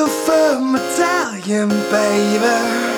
real firm Italian, baby.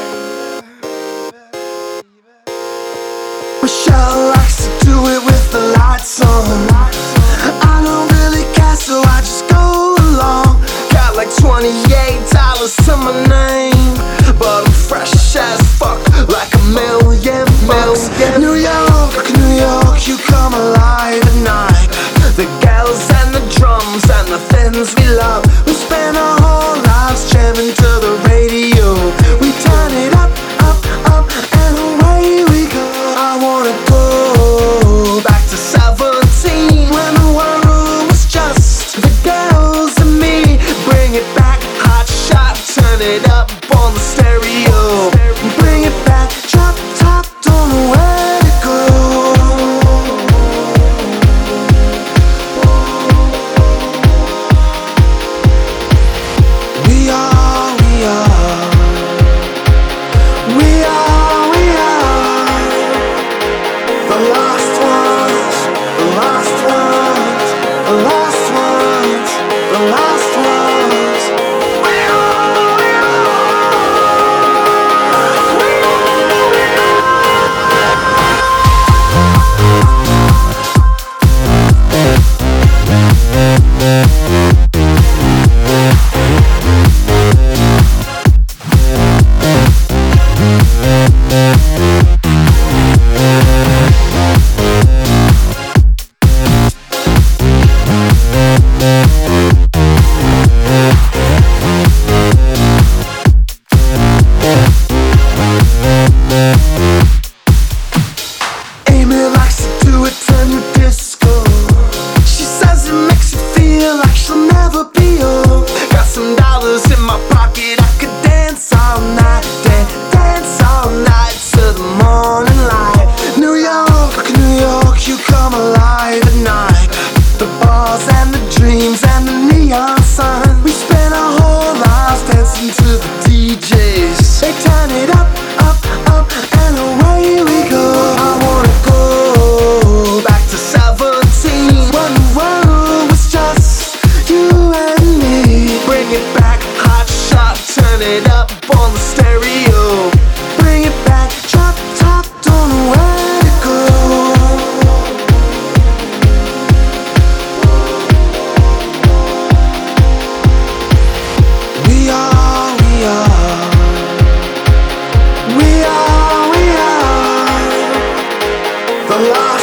Michelle likes to do it with the lights on. I don't really care, so I just go along. Got like $28 to my name, but I'm fresh as fuck, like a million bucks. New York, New York, you come alive at night. The girls and the drums and the things we love. We spend our whole lives jamming to the radio. We turn it up, up, up, and away we go. I wanna go back to 17, when the world was just the girls and me. Bring it back, hot shot, turn it up on the stereo. Bring it back, drop top, don't know where to go. We are the last ones, the last ones, the last ones, the last ones. We Amy likes to do it, turn you disco. She says it makes you feel like she'll never be old. Got some dollars in my pocket, I could dance all night, dance all night to the morning light. New York, you come alive at night. The bars and the dreams and the neon sun. We spend our whole lives dancing to the DJs. They turn it up, up, up, and away we go. I wanna go back to 17, when the world was just you and me. Bring it back, hot shot, turn it up on the stereo. Bring it back, drop top, don't know where to go. We are the last